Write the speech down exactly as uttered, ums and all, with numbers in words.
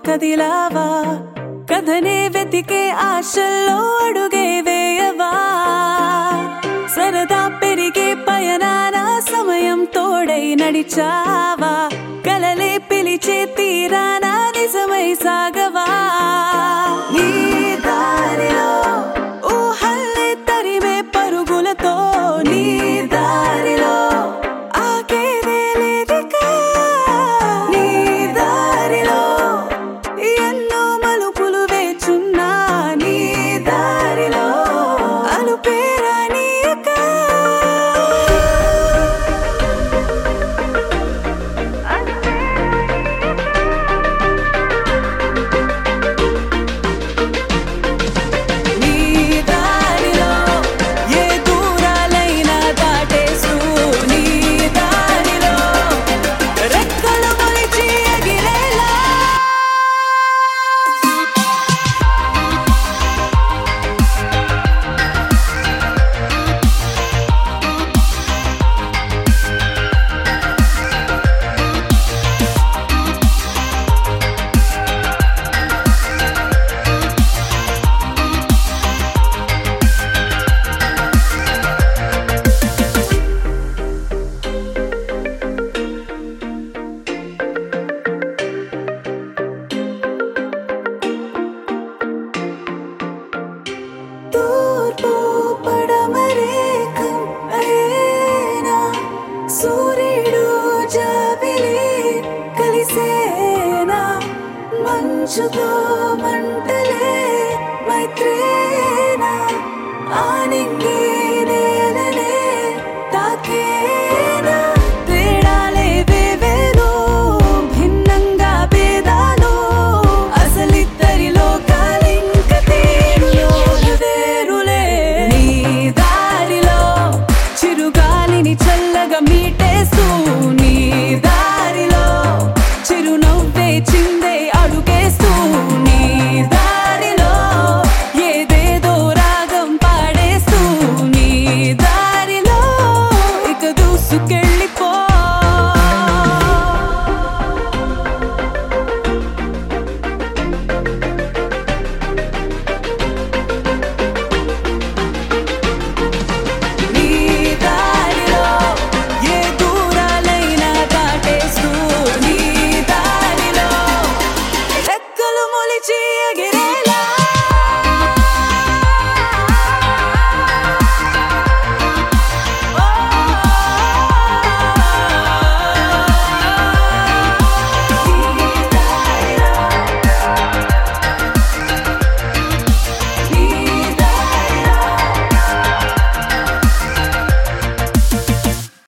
కదిలావా కథనే వెతికే ఆశల్లో అడుగే వేయవా సరదా పెరిగే పయనాన సమయం తోడై నడిచావా కలలే పిలిచే తీరాన నిజమై సాగవా నీ దారిలో ఊహల్లే తరిమే పరుగులతో నీ దారిలో ఆగేదే లేదికా నీ దారిలో ఎన్నో మలుపులు వేచున్నా నీ దారిలో అలుపేరా నీయకా సూర్యుడు జాబిలి కలిసేనా మంచుతో మంట